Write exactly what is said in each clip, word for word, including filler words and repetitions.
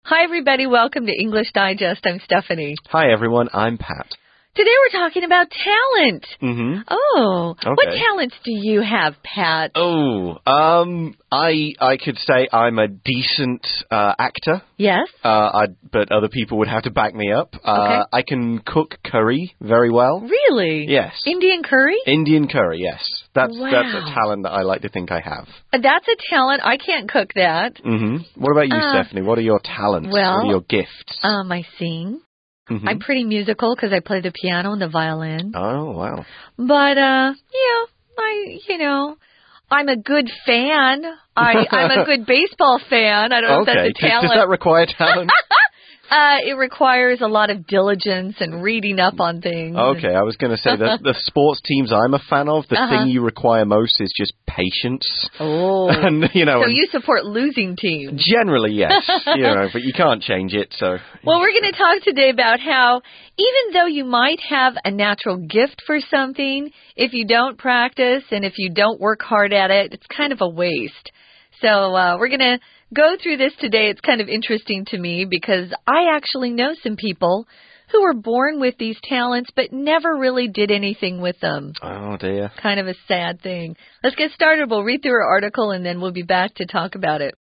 Hi, everybody. Welcome to English Digest. I'm Stephanie. Hi, everyone. I'm Pat. Today we're talking about talent. Mm-hmm. Oh, okay. What talents do you have, Pat? Oh, um, I I could say I'm a decent uh, actor. Yes. Uh, I, but other people would have to back me up. Uh, okay. I can cook curry very well. Really? Yes. Indian curry? Indian curry, yes. That's wow. that's a talent that I like to think I have. That's a talent. I can't cook that. Mm-hmm. What about you, uh, Stephanie? What are your talents? Well, what are your gifts? Um, I sing. Mm-hmm. I'm pretty musical because I play the piano and the violin. Oh, wow. But, uh, yeah, I, you know, I'm a good fan. I, I'm a good baseball fan. I don't know okay. if that's a talent. Does that require talent? Uh, it requires a lot of diligence and reading up on things. Okay, I was going to say that the sports teams I'm a fan of, the uh-huh. thing you require most is just patience. Oh, and, you know, so and you support losing teams? Generally, yes. you know, but you can't change it. So, well, we're going to talk today about how even though you might have a natural gift for something, if you don't practice and if you don't work hard at it, it's kind of a waste. So uh, we're going to go through this today. It's kind of interesting to me because I actually know some people who were born with these talents but never really did anything with them. Oh, dear. Kind of a sad thing. Let's get started. We'll read through our article and then we'll be back to talk about it.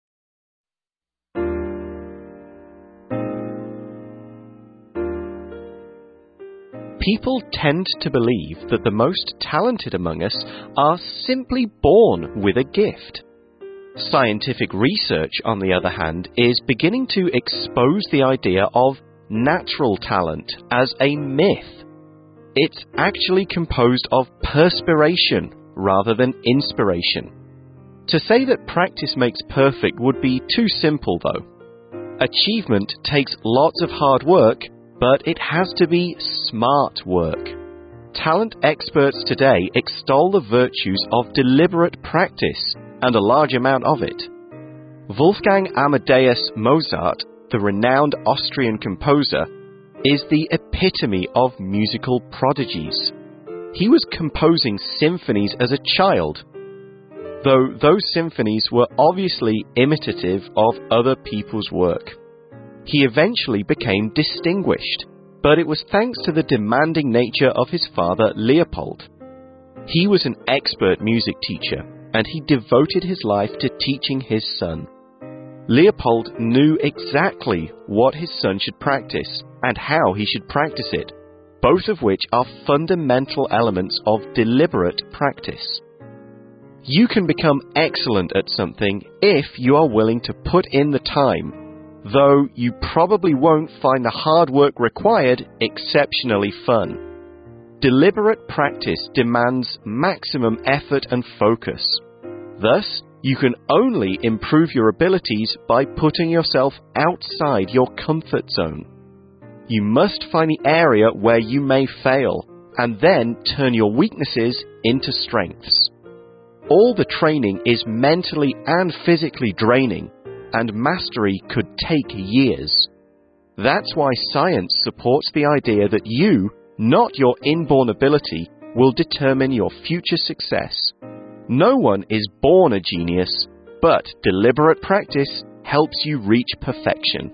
People tend to believe that the most talented among us are simply born with a gift. Scientific research, on the other hand, is beginning to expose the idea of natural talent as a myth. It's actually composed of perspiration rather than inspiration. To say that practice makes perfect would be too simple, though. Achievement takes lots of hard work, but it has to be smart work. Talent experts today extol the virtues of deliberate practice, and a large amount of it. Wolfgang Amadeus Mozart, the renowned Austrian composer, is the epitome of musical prodigies. He was composing symphonies as a child, though those symphonies were obviously imitative of other people's work. He eventually became distinguished, but it was thanks to the demanding nature of his father Leopold. He was an expert music teacher, and he devoted his life to teaching his son. Leopold knew exactly what his son should practice and how he should practice it, both of which are fundamental elements of deliberate practice. You can become excellent at something if you are willing to put in the time, though you probably won't find the hard work required exceptionally fun. Deliberate practice demands maximum effort and focus. Thus, you can only improve your abilities by putting yourself outside your comfort zone. You must find the area where you may fail, and then turn your weaknesses into strengths. All the training is mentally and physically draining, and mastery could take years. That's why science supports the idea that you, not your inborn ability, will determine your future success. No one is born a genius, but deliberate practice helps you reach perfection.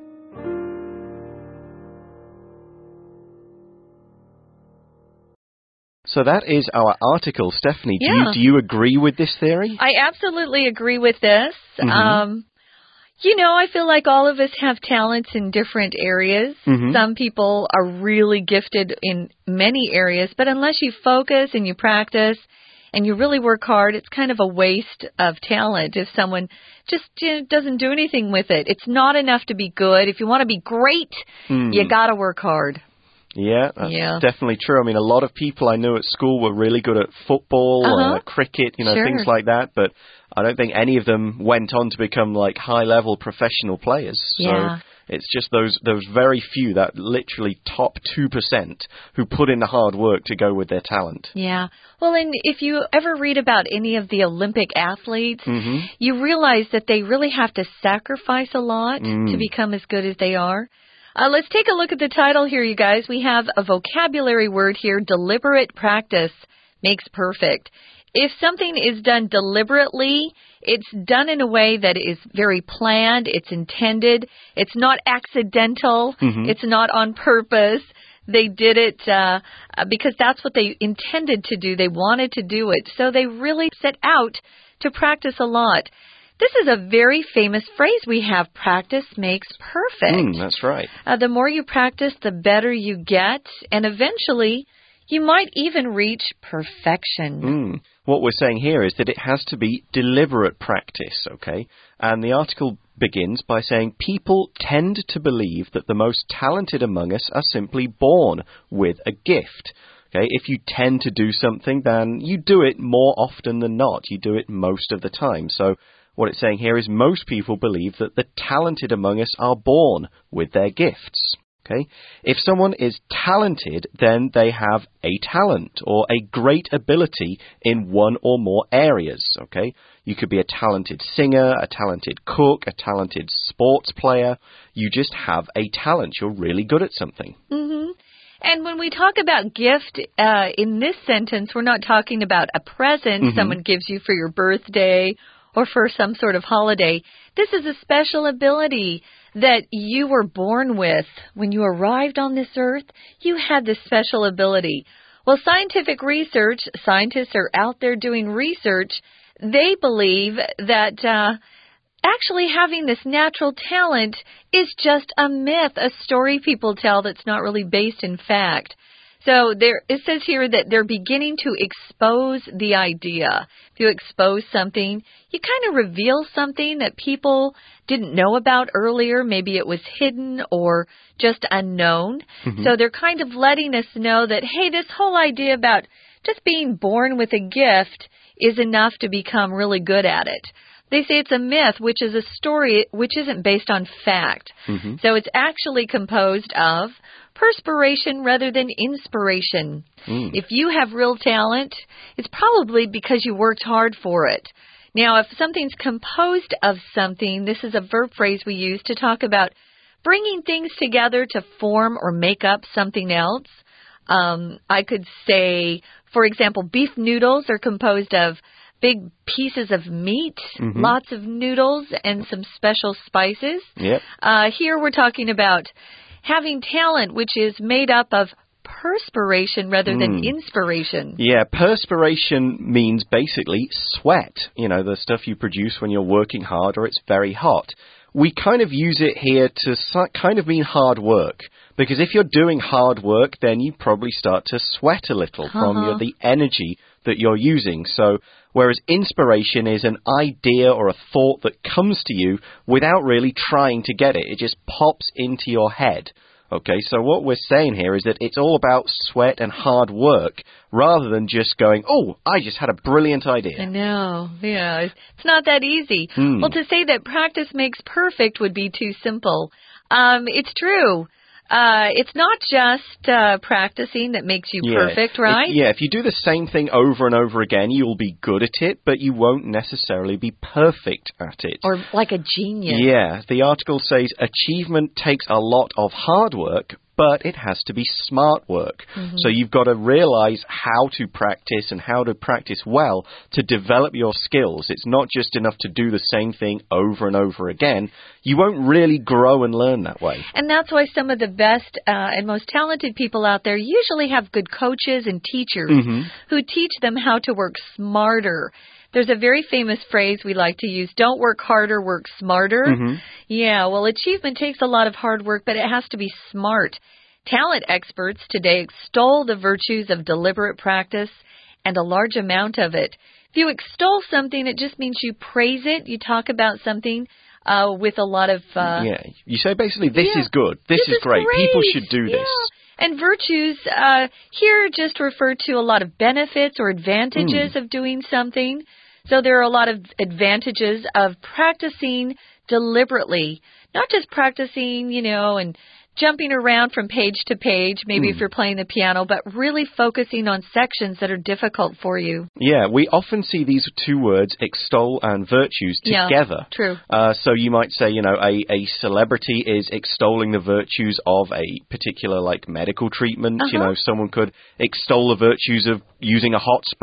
So that is our article, Stephanie. Yeah. Do you, do you agree with this theory? I absolutely agree with this. Mm-hmm. Um, you know, I feel like all of us have talents in different areas. Mm-hmm. Some people are really gifted in many areas, but unless you focus and you practice and you really work hard, it's kind of a waste of talent if someone just you know, doesn't do anything with it. It's not enough to be good. If you want to be great, mm. you got to work hard. Yeah, that's yeah. definitely true. I mean, a lot of people I knew at school were really good at football uh-huh. or cricket, you know, sure. things like that. But I don't think any of them went on to become like high-level professional players. Yeah. So it's just those those very few, that literally top two percent, who put in the hard work to go with their talent. Yeah. Well, and if you ever read about any of the Olympic athletes, mm-hmm. you realize that they really have to sacrifice a lot mm. to become as good as they are. Uh, let's take a look at the title here, you guys. We have a vocabulary word here, deliberate practice makes perfect. If something is done deliberately, it's done in a way that is very planned, it's intended, it's not accidental, mm-hmm. it's not on purpose. They did it uh, because that's what they intended to do. They wanted to do it. So they really set out to practice a lot. This is a very famous phrase we have, practice makes perfect. Mm, that's right. Uh, the more you practice, the better you get, and eventually you might even reach perfection. Mm. What we're saying here is that it has to be deliberate practice, okay? And the article begins by saying people tend to believe that the most talented among us are simply born with a gift. Okay, if you tend to do something, then you do it more often than not. You do it most of the time. So what it's saying here is most people believe that the talented among us are born with their gifts. Okay, if someone is talented, then they have a talent or a great ability in one or more areas. Okay, you could be a talented singer, a talented cook, a talented sports player. You just have a talent. You're really good at something. Mm-hmm. And when we talk about gift uh, in this sentence, we're not talking about a present mm-hmm. someone gives you for your birthday or for some sort of holiday. This is a special ability that you were born with. When you arrived on this earth, you had this special ability. Well, scientific research, scientists are out there doing research. They believe that uh, actually having this natural talent is just a myth, a story people tell that's not really based in fact. So there, it says here that they're beginning to expose the idea. If you expose something, you kind of reveal something that people didn't know about earlier. Maybe it was hidden or just unknown. Mm-hmm. So they're kind of letting us know that, hey, this whole idea about just being born with a gift is enough to become really good at it. They say it's a myth, which is a story which isn't based on fact. Mm-hmm. So it's actually composed of perspiration rather than inspiration. Mm. If you have real talent, it's probably because you worked hard for it. Now, if something's composed of something, this is a verb phrase we use to talk about bringing things together to form or make up something else. Um, I could say, for example, beef noodles are composed of big pieces of meat, mm-hmm. lots of noodles, and some special spices. Yep. Uh, here we're talking about having talent, which is made up of perspiration rather than mm. inspiration. Yeah, perspiration means basically sweat, you know, the stuff you produce when you're working hard or it's very hot. We kind of use it here to kind of mean hard work, because if you're doing hard work, then you probably start to sweat a little uh-huh. from your, the energy that you're using. So whereas inspiration is an idea or a thought that comes to you without really trying to get it. It just pops into your head. Okay, so what we're saying here is that it's all about sweat and hard work rather than just going, oh, I just had a brilliant idea. I know, yeah, it's not that easy. Mm. Well, to say that practice makes perfect would be too simple. Um, it's true. Uh, it's not just uh, practicing that makes you yeah. perfect, right? If, yeah, if you do the same thing over and over again, you'll be good at it, but you won't necessarily be perfect at it. Or like a genius. Yeah, the article says achievement takes a lot of hard work, but it has to be smart work. Mm-hmm. So you've got to realize how to practice and how to practice well to develop your skills. It's not just enough to do the same thing over and over again. You won't really grow and learn that way. And that's why some of the best uh, and most talented people out there usually have good coaches and teachers mm-hmm. who teach them how to work smarter. There's a very famous phrase we like to use, don't work harder, work smarter. Mm-hmm. Yeah, well, achievement takes a lot of hard work, but it has to be smart. Talent experts today extol the virtues of deliberate practice and a large amount of it. If you extol something, it just means you praise it. You talk about something uh, with a lot of... Uh, yeah, you say basically, this yeah, is good. This, this is, is great. great. People should do yeah. this. And virtues uh, here just refer to a lot of benefits or advantages mm. of doing something. So there are a lot of advantages of practicing deliberately, not just practicing, you know, and jumping around from page to page, maybe mm. if you're playing the piano, but really focusing on sections that are difficult for you. Yeah, we often see these two words, extol and virtues, together. Yeah, true. Uh, so you might say, you know, a, a celebrity is extolling the virtues of a particular, like, medical treatment. Uh-huh. You know, someone could extol the virtues of using a hot spring.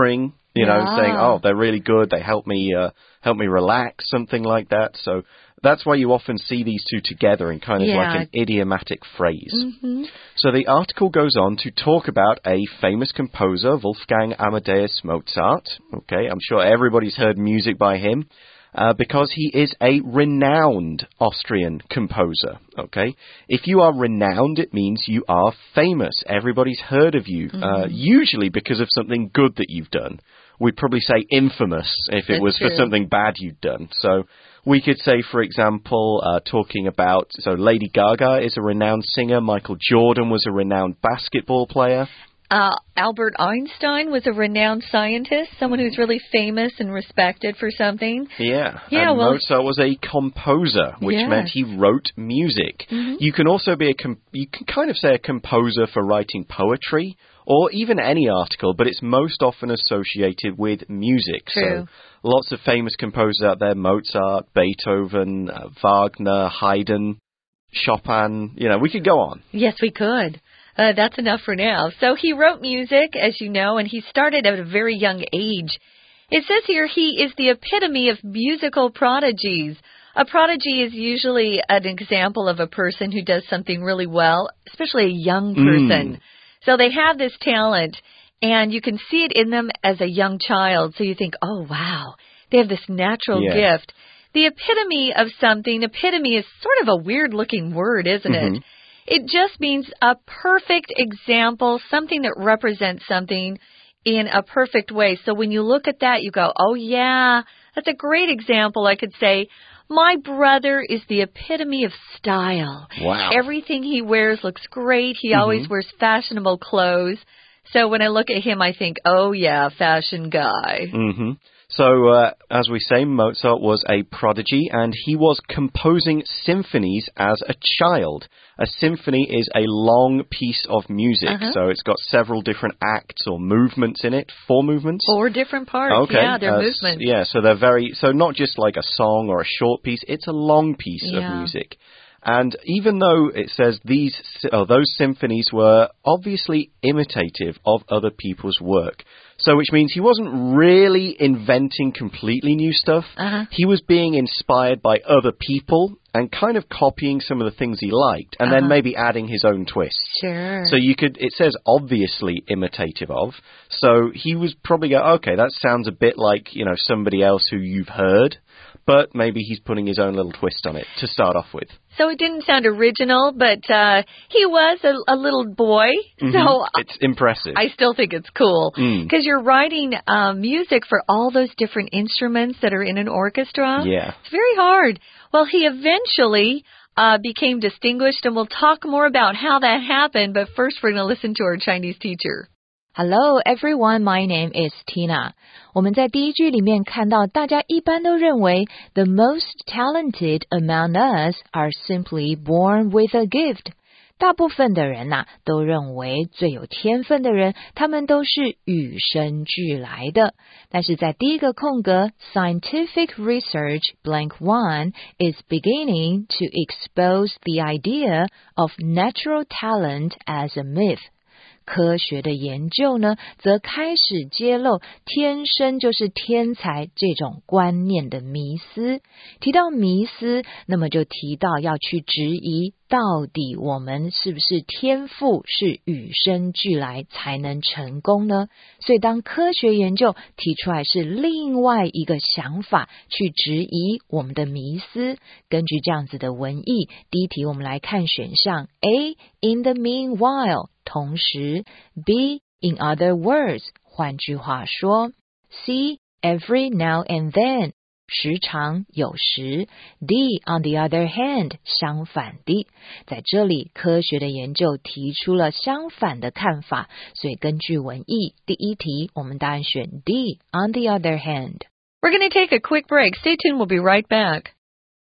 you know, yeah. saying, oh, they're really good, they help me, uh, help me relax, something like that. So that's why you often see these two together in kind of yeah. like an idiomatic phrase. Mm-hmm. So the article goes on to talk about a famous composer, Wolfgang Amadeus Mozart. Okay, I'm sure everybody's heard music by him. Uh, because he is a renowned Austrian composer, okay? If you are renowned, it means you are famous. Everybody's heard of you, mm-hmm. uh, usually because of something good that you've done. We'd probably say infamous if it That's was true. for something bad you'd done. So we could say, for example, uh, talking about, so Lady Gaga is a renowned singer, Michael Jordan was a renowned basketball player. Uh, Albert Einstein was a renowned scientist, someone who's really famous and respected for something. Yeah, yeah and well, Mozart was a composer, which yes. meant he wrote music. Mm-hmm. You can also be a, com- you can kind of say a composer for writing poetry, or even any article, but it's most often associated with music. True. So lots of famous composers out there, Mozart, Beethoven, uh, Wagner, Haydn, Chopin, you know, we could go on. Yes, we could. Uh, that's enough for now. So he wrote music, as you know, and he started at a very young age. It says here he is the epitome of musical prodigies. A prodigy is usually an example of a person who does something really well, especially a young person. Mm. So they have this talent, and you can see it in them as a young child. So you think, oh, wow, they have this natural yeah. gift. The epitome of something, epitome is sort of a weird-looking word, isn't mm-hmm. it? It just means a perfect example, something that represents something in a perfect way. So when you look at that, you go, oh, yeah, that's a great example. I could say, my brother is the epitome of style. Wow. Everything he wears looks great. He mm-hmm. always wears fashionable clothes. So when I look at him, I think, oh, yeah, fashion guy. Mm-hmm. So, uh, as we say, Mozart was a prodigy, and he was composing symphonies as a child. A symphony is a long piece of music, uh-huh. so it's got several different acts or movements in it. Four movements? Four different parts, okay. yeah, they're uh, movements. Yeah, so they're very, so not just like a song or a short piece, it's a long piece yeah. of music. And even though it says these, oh, those symphonies were obviously imitative of other people's work, so which means he wasn't really inventing completely new stuff. Uh-huh. He was being inspired by other people and kind of copying some of the things he liked, and uh-huh. then maybe adding his own twists. Sure. So you could, it says obviously imitative of, so he was probably go, okay, that sounds a bit like, you know, somebody else who you've heard, but maybe he's putting his own little twist on it to start off with. So it didn't sound original, but uh, he was a, a little boy. Mm-hmm. So it's impressive. I still think it's cool because mm. you're writing um, music for all those different instruments that are in an orchestra. Yeah. It's very hard. Well, he eventually uh, became distinguished, and we'll talk more about how that happened. But first, we're going to listen to our Chinese teacher. Hello everyone, my name is Tina. 我们在第一句里面看到大家一般都认为 the most talented among us are simply born with a gift. 大部分的人呐、啊、都认为最有天分的人他们都是与生俱来的。但是在第一个空格 scientific research blank one is beginning to expose the idea of natural talent as a myth. 科学的研究呢，则开始揭露天生就是天才这种观念的迷思。提到迷思，那么就提到要去质疑，到底我们是不是天赋是与生俱来才能成功呢？所以当科学研究提出来是另外一个想法，去质疑我们的迷思。根据这样子的文意，第一题我们来看选项 A in the meanwhile。同时 B, in other words, 换句话说 C, every now and then, 时常有时 D, on the other hand, 相反的。在这里科学的研究提出了相反的看法，所以根据文意，第一题我们答案选 D, on the other hand. We're going to take a quick break. Stay tuned, we'll be right back.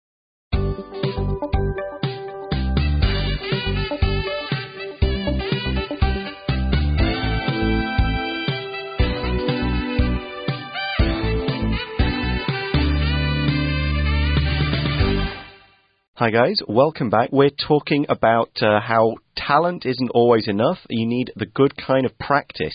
Hi guys, welcome back. We're talking about uh, how talent isn't always enough. You need the good kind of practice.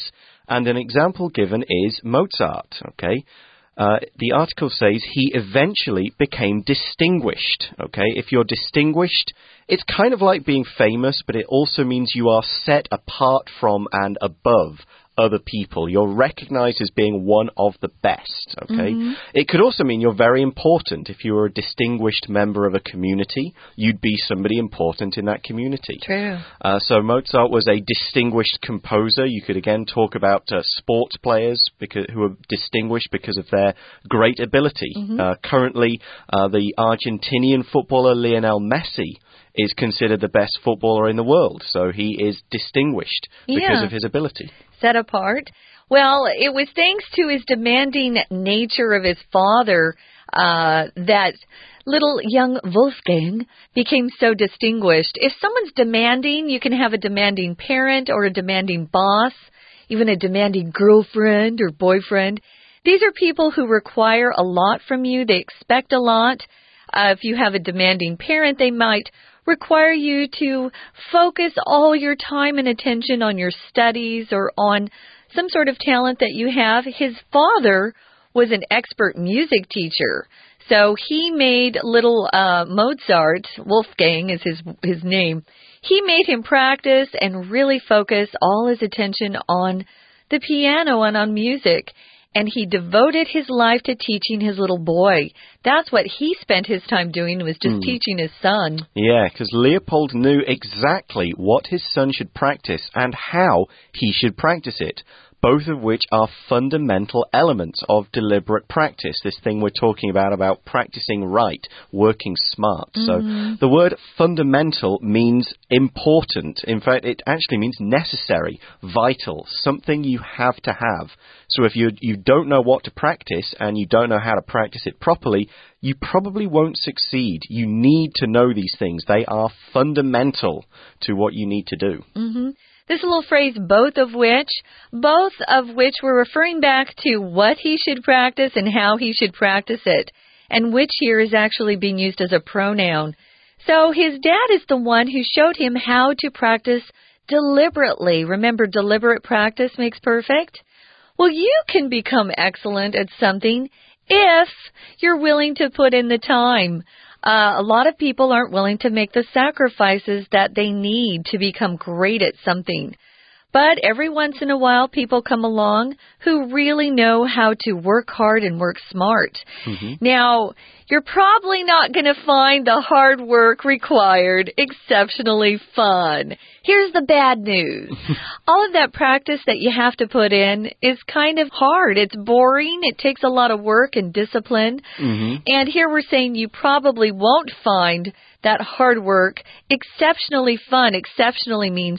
And an example given is Mozart, okay? Uh, the article says he eventually became distinguished, okay? If you're distinguished, it's kind of like being famous, but it also means you are set apart from and above other people. You're recognized as being one of the best, okay? Mm-hmm. It could also mean you're very important. If you were a distinguished member of a community, you'd be somebody important in that community. True. Uh, so Mozart was a distinguished composer. You could again talk about uh, sports players because, who are distinguished because of their great ability. Mm-hmm. Uh, currently, uh, the Argentinian footballer Lionel Messi is considered the best footballer in the world. So he is distinguished because yeah. of his ability. Set apart. Well, it was thanks to his demanding nature of his father uh, that little young Wolfgang became so distinguished. If someone's demanding, you can have a demanding parent or a demanding boss, even a demanding girlfriend or boyfriend. These are people who require a lot from you. They expect a lot. Uh, if you have a demanding parent, they might require you to focus all your time and attention on your studies or on some sort of talent that you have. His father was an expert music teacher, so he made little uh, Mozart, Wolfgang is his his name, he made him practice and really focus all his attention on the piano and on music. And he devoted his life to teaching his little boy. That's what he spent his time doing, was just mm. teaching his son. Yeah, because Leopold knew exactly what his son should practice and how he should practice it, both of which are fundamental elements of deliberate practice, this thing we're talking about, about practicing right, working smart. Mm-hmm. So the word fundamental means important. In fact, it actually means necessary, vital, something you have to have. So if you you don't know what to practice and you don't know how to practice it properly, you probably won't succeed. You need to know these things. They are fundamental to what you need to do. Mm-hmm. This little phrase, both of which, both of which were referring back to what he should practice and how he should practice it, and which here is actually being used as a pronoun. So his dad is the one who showed him how to practice deliberately. Remember, deliberate practice makes perfect? Well, you can become excellent at something if you're willing to put in the time. Uh, a lot of people aren't willing to make the sacrifices that they need to become great at something. But every once in a while, people come along who really know how to work hard and work smart. Mm-hmm. Now, you're probably not going to find the hard work required exceptionally fun. Here's the bad news. All of that practice that you have to put in is kind of hard. It's boring. It takes a lot of work and discipline. Mm-hmm. And here we're saying you probably won't find that hard work exceptionally fun. Exceptionally means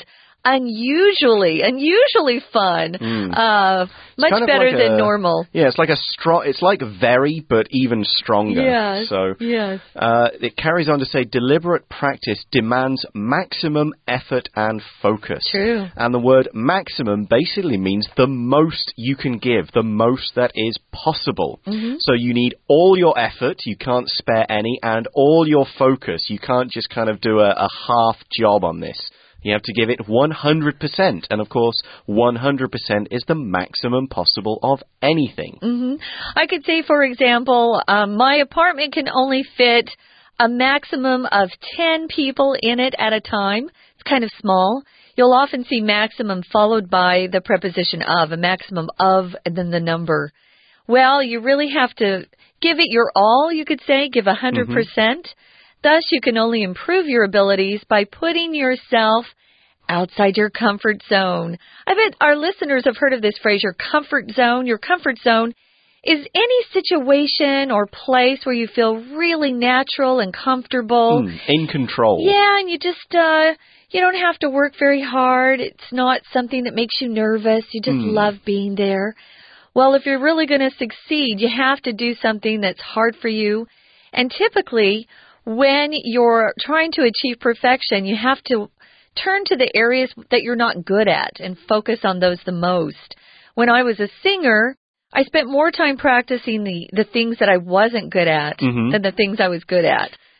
unusually, unusually fun. Mm. Uh, much kind of better like than a, normal. Yeah, it's like a strong. It's like very, but even stronger. Yes. So yes. Uh, it carries on to say deliberate practice demands maximum effort and focus. True. And the word maximum basically means the most you can give, the most that is possible. Mm-hmm. So you need all your effort. You can't spare any, and all your focus. You can't just kind of do a, a half job on this. You have to give it one hundred percent. And, of course, one hundred percent is the maximum possible of anything. Mm-hmm. I could say, for example, um, my apartment can only fit a maximum of ten people in it at a time. It's kind of small. You'll often see maximum followed by the preposition of, a maximum of, and then the number. Well, you really have to give it your all, you could say, give one hundred percent. Mm-hmm. Thus, you can only improve your abilities by putting yourself outside your comfort zone. I bet our listeners have heard of this phrase, your comfort zone. Your comfort zone is any situation or place where you feel really natural and comfortable. Mm, in control. Yeah, and you just, uh, you don't have to work very hard. It's not something that makes you nervous. You just mm. love being there. Well, if you're really going to succeed, you have to do something that's hard for you. And typically, when you're trying to achieve perfection, you have to turn to the areas that you're not good at and focus on those the most. When I was a singer, I spent more time practicing the, the things that I wasn't good at mm-hmm. than the things I was good at.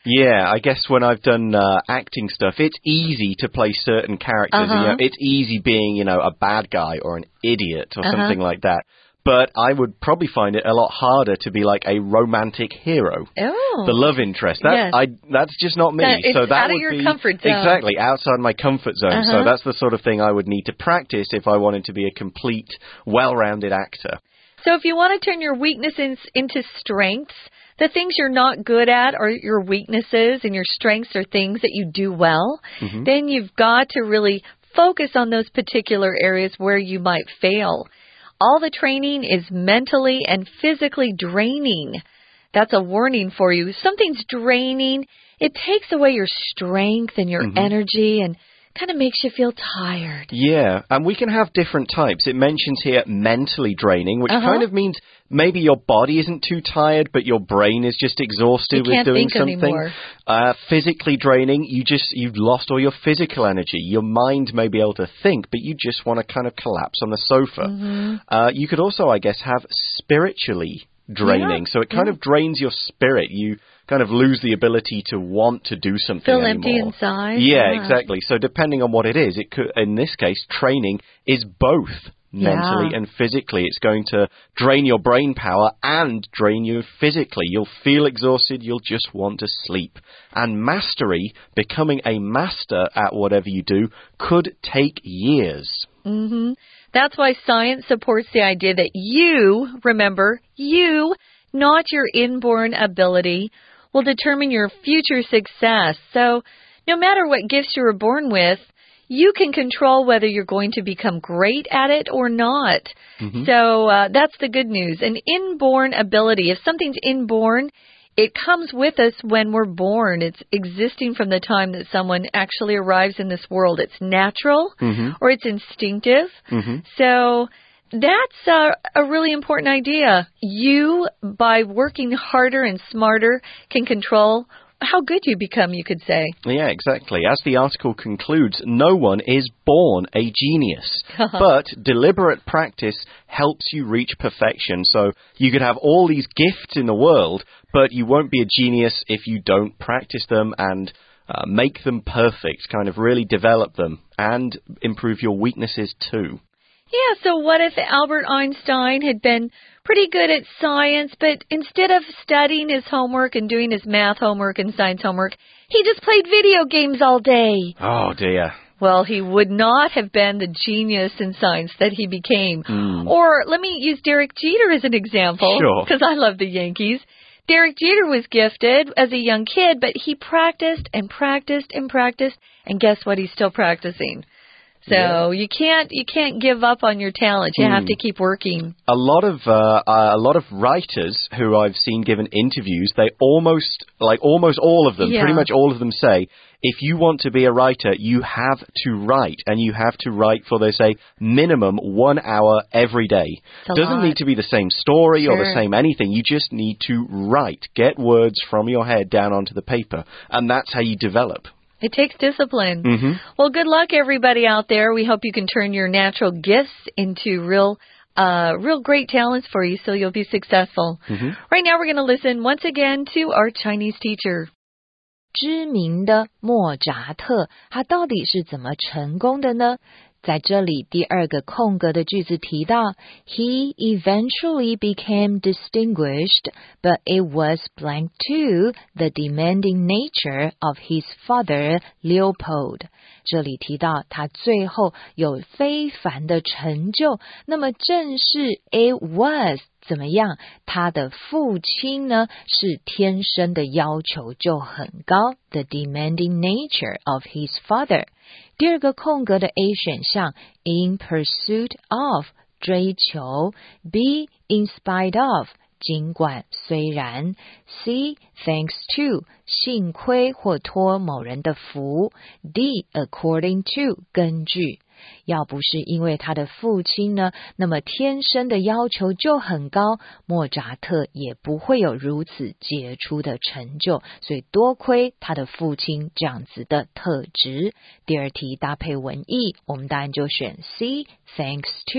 Yeah, I guess when I've done uh, acting stuff, it's easy to play certain characters. Uh-huh. And, you know, it's easy being, you know, a bad guy or an idiot or uh-huh. something like that. But I would probably find it a lot harder to be like a romantic hero. Oh. The love interest. That, yes. I, that's just not me. That, it's so that out would of your be, comfort zone. Exactly, outside my comfort zone. Uh-huh. So that's the sort of thing I would need to practice if I wanted to be a complete, well-rounded actor. So if you want to turn your weaknesses into strengths, the things you're not good at are your weaknesses, and your strengths are things that you do well, mm-hmm. then you've got to really focus on those particular areas where you might fail. All the training is mentally and physically draining. That's a warning for you. If something's draining, it takes away your strength and your mm-hmm. energy and kind of makes you feel tired. Yeah, and we can have different types. It mentions here mentally draining, which uh-huh. kind of means maybe your body isn't too tired, but your brain is just exhausted you with can't doing think something. Anymore. Uh, physically draining, you just, you've lost all your physical energy. Your mind may be able to think, but you just want to kind of collapse on the sofa. Mm-hmm. Uh, you could also, I guess, have spiritually draining. Yeah. So it kind yeah. of drains your spirit. You kind of lose the ability to want to do something Feel anymore. empty inside. Yeah, yeah, exactly. So depending on what it is, it could, in this case, training is both mentally yeah. and physically. It's going to drain your brain power and drain you physically. You'll feel exhausted. You'll just want to sleep. And mastery, becoming a master at whatever you do, could take years. Mm-hmm. That's why science supports the idea that you, remember, you, not your inborn ability, will determine your future success. So no matter what gifts you were born with, you can control whether you're going to become great at it or not. Mm-hmm. So uh, that's the good news. An inborn ability, if something's inborn, it comes with us when we're born. It's existing from the time that someone actually arrives in this world. It's natural mm-hmm. or it's instinctive. Mm-hmm. So that's a, a really important idea. You, by working harder and smarter, can control how good you become, you could say. Yeah, exactly. As the article concludes, no one is born a genius, but deliberate practice helps you reach perfection. So you could have all these gifts in the world, but you won't be a genius if you don't practice them and uh, make them perfect, kind of really develop them and improve your weaknesses too. Yeah, so what if Albert Einstein had been pretty good at science, but instead of studying his homework and doing his math homework and science homework, he just played video games all day? Oh, dear. Well, he would not have been the genius in science that he became. Mm. Or let me use Derek Jeter as an example. Sure. Because I love the Yankees. Derek Jeter was gifted as a young kid, but he practiced and practiced and practiced, and guess what? He's still practicing. So yeah. you can't you can't give up on your talent. You mm. have to keep working. A lot of uh, a lot of writers who I've seen given interviews, they almost like almost all of them, yeah. pretty much all of them say, if you want to be a writer, you have to write, and you have to write for, they say, minimum one hour every day. It doesn't lot. need to be the same story sure. or the same anything. You just need to write, get words from your head down onto the paper, and that's how you develop. It takes discipline. Mm-hmm. Well, good luck, everybody out there. We hope you can turn your natural gifts into real, uh, real great talents for you, so you'll be successful. Mm-hmm. Right now, we're going to listen once again to our Chinese teacher. 知名的莫扎特，他到底是怎么成功的呢？在这里，第二个空格的句子提到 He eventually became distinguished, but it was blank to the demanding nature of his father, Leopold. 这里提到他最后有非凡的成就，那么正是 it was 怎么样？他的父亲呢，是天生的要求就很高 the demanding nature of his father. 第二个空格的 A 选项 in pursuit of 追求 B in spite of 尽管虽然 C thanks to 幸亏或托某人的福 D according to 根据要不是因为他的父亲呢，那么天生的要求就很高，莫扎特也不会有如此杰出的成就，所以多亏他的父亲这样子的特质。第二题搭配文意，我们答案就选 C thanks to。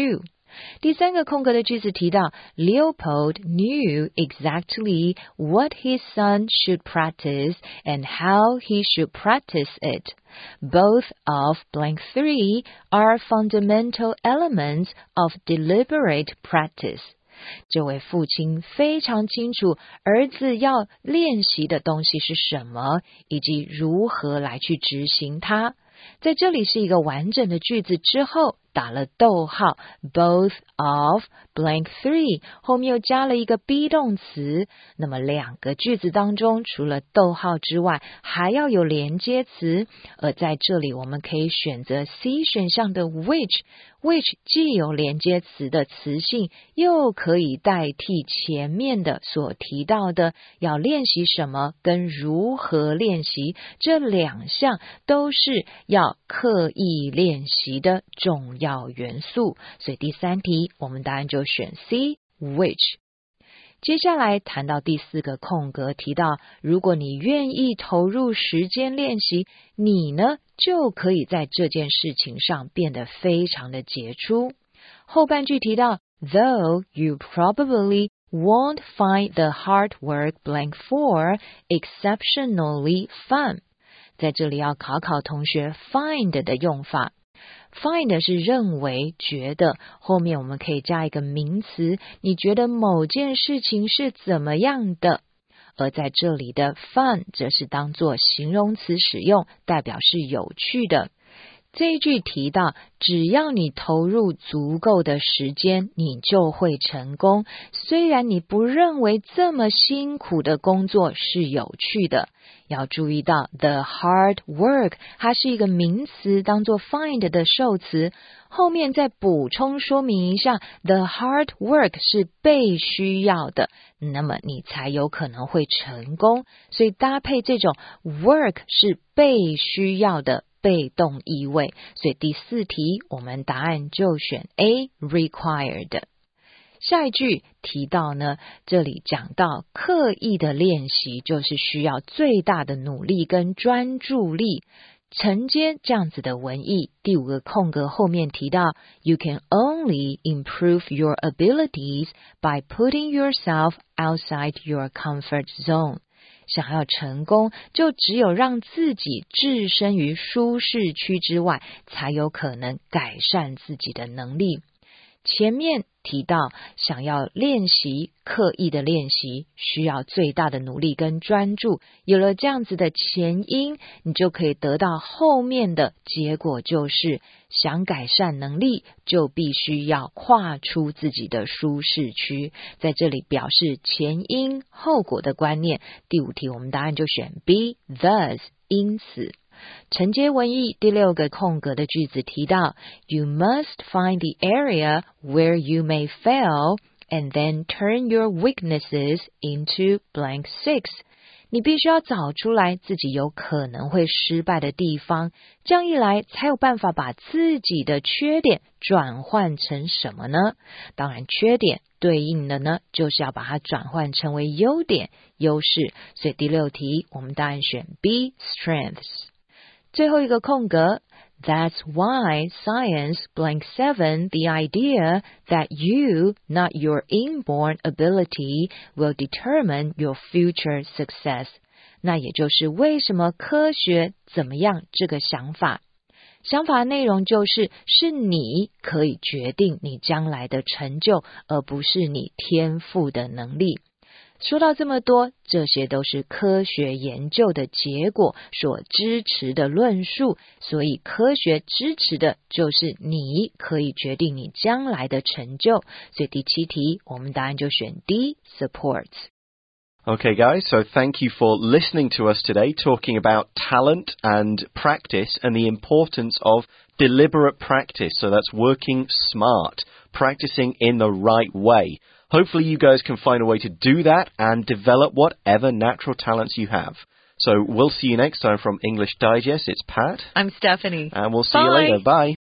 第三个空格的句子提到 Leopold knew exactly what his son should practice and how he should practice it. Both of blank three are fundamental elements of deliberate practice. 这位父亲非常清楚儿子要练习的东西是什么，以及如何来去执行它。在这里是一个完整的句子之后打了逗号 both of blank three 后面又加了一个 be 动词，那么两个句子当中除了逗号之外还要有连接词，而在这里我们可以选择 C 选项的 which which 既有连接词的词性，又可以代替前面的所提到的要练习什么跟如何练习，这两项都是要刻意练习的重要元素，所以第三题我们答案就选 C which。 接下来谈到第四个空格，提到如果你愿意投入时间练习，你呢就可以在这件事情上变得非常的杰出。后半句提到 Though you probably won't find the hard work blank four exceptionally fun， 在这里要考考同学 find 的用法。Find 是认为觉得，后面我们可以加一个名词，你觉得某件事情是怎么样的，而在这里的 fun 则是当作形容词使用，代表是有趣的。这一句提到只要你投入足够的时间你就会成功，虽然你不认为这么辛苦的工作是有趣的。要注意到 the hard work 它是一个名词，当作 find 的受词，后面再补充说明一下 the hard work 是被需要的，那么你才有可能会成功，所以搭配这种 work 是被需要的被动意味，所以第四题我们答案就选 A required。下一句提到呢，这里讲到刻意的练习就是需要最大的努力跟专注力，承接这样子的文意。第五个空格后面提到 You can only improve your abilities by putting yourself outside your comfort zone。想要成功，就只有让自己置身于舒适区之外，才有可能改善自己的能力。前面提到想要练习，刻意的练习需要最大的努力跟专注，有了这样子的前因，你就可以得到后面的结果，就是想改善能力就必须要跨出自己的舒适区，在这里表示前因后果的观念。第五题我们答案就选 B thus 因此。承接文意第六个空格的句子提到 You must find the area where you may fail and then turn your weaknesses into blank six。 你必须要找出来自己有可能会失败的地方，这样一来才有办法把自己的缺点转换成什么呢？当然缺点对应的呢就是要把它转换成为优点优势，所以第六题我们答案选 B strengths。最后一个空格 That's why science blank seven the idea that you, not your inborn ability, will determine your future success。 那也就是为什么科学怎么样这个想法。想法内容就是是你可以决定你将来的成就，而不是你天赋的能力。说到这么多，这些都是科学研究的结果所支持的论述，所以科学支持的就是你可以决定你将来的成就，所以第七题我们答案就选 D supports。 Okay guys, so thank you for listening to us today talking about talent and practice and the importance of deliberate practice. So that's working smart, practicing in the right way. Hopefully you guys can find a way to do that and develop whatever natural talents you have. So we'll see you next time from English Digest. It's Pat. I'm Stephanie. And we'll see Bye. you later. Bye.